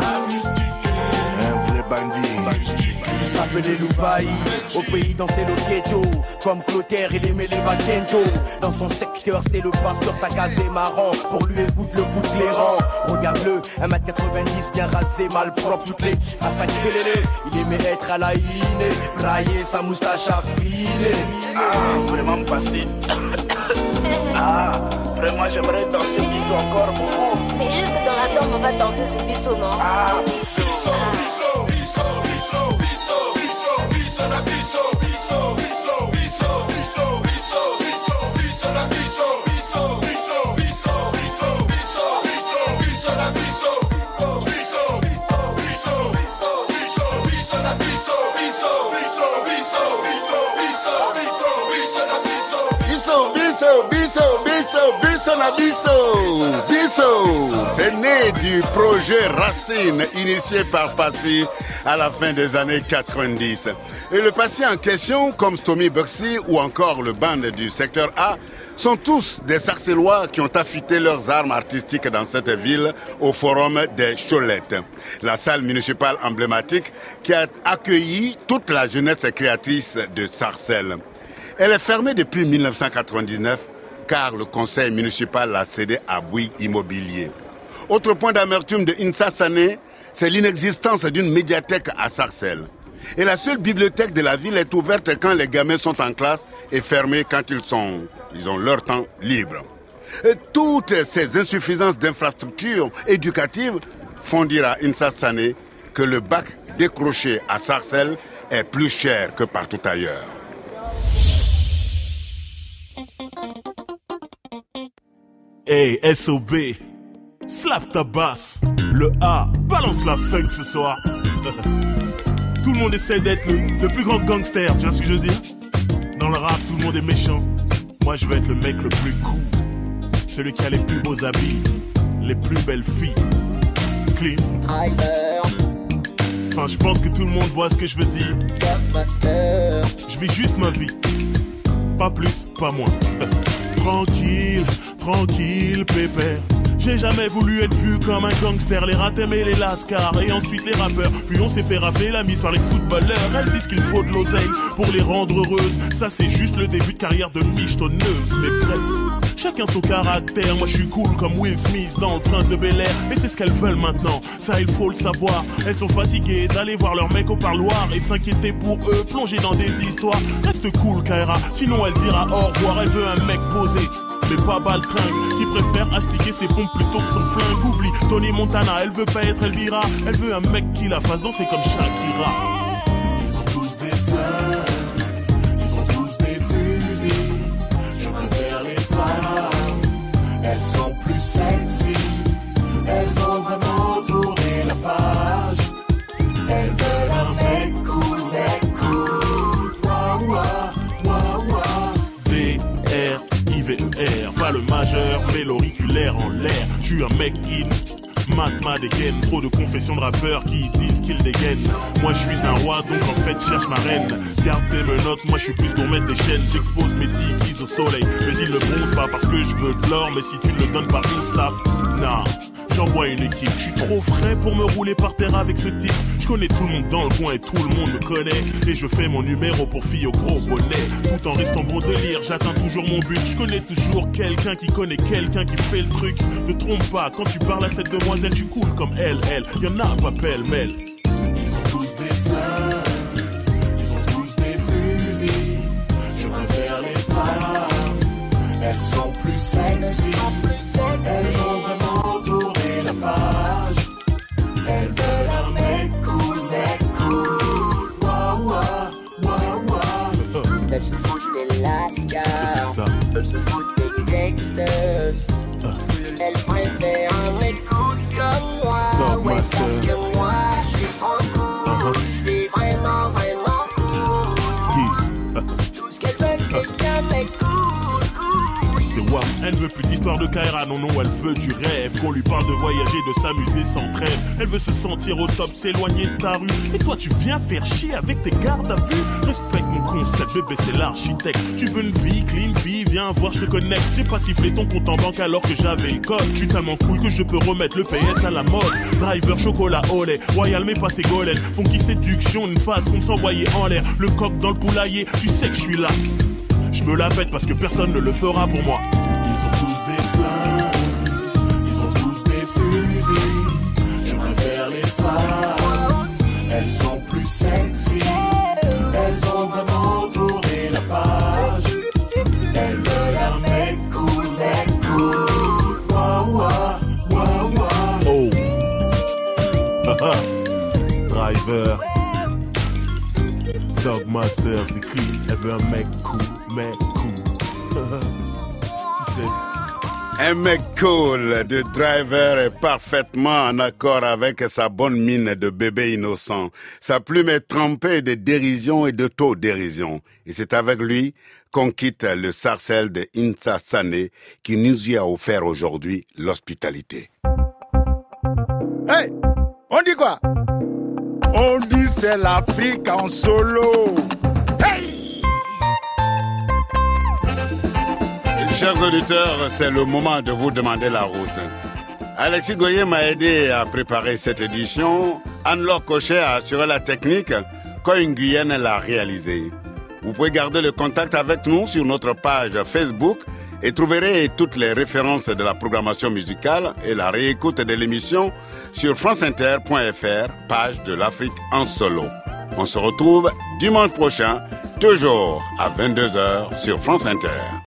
Un vrai bandit. Il s'appelait Loubaï, au pays dansait le ghetto. Comme Clotaire, il aimait les Bakento. Dans son secteur, c'était le pasteur, sa case est marrant. Pour lui, écoute le coup de clairant. Regarde-le, un mètre quatre-vingt-dix, bien rasé, mal propre, toutes les à sa lélé. Il aimait être à la iné, brailler sa moustache affinée. Ah, vraiment passé. Ah, vraiment, j'aimerais danser Bisso encore beaucoup. Mais juste dans la tombe, on va danser ce Bisso, non? Ah, Bisso. Bisso, Bisso, Bisso, Bisso, Bisso, Bisso, la Bisso, Bisso, Bisso, Bisso, Bisso, Bisso, Bisso, Bisso, la Bisso, Bisso, Bisso, Bisso, Bisso, Bisso, Bisso, Bisso, la Bisso, Bisso, Bisso, Bisso, Bisso, la Bisso, Bisso, Bisso, Bisso, Bisso, Bisso, Bisso, Bisso, la Bisso. Bisso, Bisso, Bisso, Bisso, Bisso, la Bisso. Bisso, c'est né du projet Racine initié par Passy à la fin des années quatre-vingt-dix. Et le Passy en question, comme Stomy Bugsy ou encore le band du secteur A, sont tous des Sarcellois qui ont affûté leurs armes artistiques dans cette ville au Forum des Cholettes, la salle municipale emblématique qui a accueilli toute la jeunesse créatrice de Sarcelles. Elle est fermée depuis mille neuf cent quatre-vingt-dix-neuf car le conseil municipal l'a cédé à Bouygues Immobilier. Autre point d'amertume de Insa Sané, c'est l'inexistence d'une médiathèque à Sarcelles. Et la seule bibliothèque de la ville est ouverte quand les gamins sont en classe et fermée quand ils, sont, ils ont leur temps libre. Et toutes ces insuffisances d'infrastructures éducatives font dire à Insa Sané que le bac décroché à Sarcelles est plus cher que partout ailleurs. Hey, S O B, slap ta basse. Le A, balance la funk ce soir. Tout le monde essaie d'être le, le plus grand gangster, tu vois ce que je veux dire? Dans le rap, tout le monde est méchant. Moi, je veux être le mec le plus cool. Celui qui a les plus beaux habits, les plus belles filles. Clean. Enfin, je pense que tout le monde voit ce que je veux dire. Je vis juste ma vie. Pas plus, pas moins. Tranquille, tranquille, pépère. J'ai jamais voulu être vu comme un gangster. Les rats aimaient les lascars et ensuite les rappeurs. Puis on s'est fait rafler la mise par les footballeurs. Elles disent qu'il faut de l'oseille pour les rendre heureuses. Ça c'est juste le début de carrière de michetonneuse. Mais bref, chacun son caractère. Moi je suis cool comme Will Smith dans Le Prince de Bel-Air. Et c'est ce qu'elles veulent maintenant, ça il faut le savoir. Elles sont fatiguées d'aller voir leur mec au parloir et de s'inquiéter pour eux, plonger dans des histoires. Reste cool Kaira, sinon elle dira au revoir. Elle veut un mec posé, mais pas baltringue, qui préfère astiquer ses pompes plutôt que son flingue. Oublie Tony Montana, elle veut pas être Elvira. Elle veut un mec qui la fasse danser comme Shakira. Ils ont tous des flingues, ils ont tous des fusils. Je préfère les femmes, elles sont plus sexy. Elles ont vraiment tourné la page. Elles veulent un mec cool, mec cool. Waouh, waouh, waouh, waouh. D R I V E R, pas le majeur, mais l'auriculaire en l'air. Je suis un mec in, matma dégaine. Trop de confessions de rappeurs qui disent qu'ils dégainent. Moi je suis un roi, donc en fait cherche ma reine. Garde tes menottes, moi je suis plus gourmet des chaînes. J'expose mes dix au soleil, mais ils ne bronzent pas parce que je veux de l'or. Mais si tu ne le donnes pas, on snap. Nah, j'envoie une équipe. Je suis trop frais pour me rouler par terre avec ce type. Je connais tout le monde dans le coin et tout le monde me connaît. Et je fais mon numéro pour filles au gros bonnet. Tout en restant bon délire, j'atteins toujours mon but. Je connais toujours quelqu'un qui connaît quelqu'un qui fait le truc. Ne trompe pas, quand tu parles à cette demoiselle, tu coules comme elle, elle. Y'en a pas pêle-mêle. Ils ont tous des flingues, ils ont tous des fusils. Je préfère les femmes, elles sont plus sexy. Elles ont vraiment tourné la page. Elles veulent un mec cool, mec cool. Waouh, waouh, waouh, waouh. Elles se foutent des lascars. C'est ça. Elles se foutent des gangsters. Elles préfèrent un mec cool comme moi. Ouais, parce que moi, je suis trop cool. Je suis vraiment, vraiment cool. Tout ce qu'elles veulent, c'est qu'un mec cool. C'est WAM, elle ne veut plus d'histoire de Kaira, non non, elle veut du rêve. Qu'on lui parle de voyager, de s'amuser sans trêve. Elle veut se sentir au top, s'éloigner de ta rue. Et toi tu viens faire chier avec tes gardes à vue. Respecte mon concept, bébé c'est l'architecte. Tu veux une vie, clean vie, viens voir je te connecte. J'ai pas sifflé ton compte en banque alors que j'avais le code. Je suis tellement cool que je peux remettre le P S à la mode. Driver, chocolat au lait, royal mais pas ses golènes. Funky séduction, une façon de s'envoyer en l'air. Le coq dans le poulailler, tu sais que je suis là. Je me la pète parce que personne ne le fera pour moi. Ils ont tous des flingues, ils ont tous des fusils. Je préfère les femmes, elles sont plus sexy. Elles ont vraiment tourné la page. Elles veulent un mec cool, mec cool. Waouh, waouh, waouh, waouh. Oh. Driver. Dogmaster, c'est écrit, elle veut un mec cool, mec cool. Un mec cool de Driver est parfaitement en accord avec sa bonne mine de bébé innocent. Sa plume est trempée de dérision et de d'autodérision. Et c'est avec lui qu'on quitte le Sarcelles de Insa Sané qui nous y a offert aujourd'hui l'hospitalité. Hey, on dit quoi? On dit c'est l'Afrique en solo. Hey! Chers auditeurs, c'est le moment de vous demander la route. Alexis Goyer m'a aidé à préparer cette édition. Anne-Laure Cochet a assuré la technique. Coy Nguyen l'a réalisé. Vous pouvez garder le contact avec nous sur notre page Facebook et trouverez toutes les références de la programmation musicale et la réécoute de l'émission sur franceinter point f r, page de l'Afrique en solo. On se retrouve dimanche prochain, toujours à vingt-deux heures sur France Inter.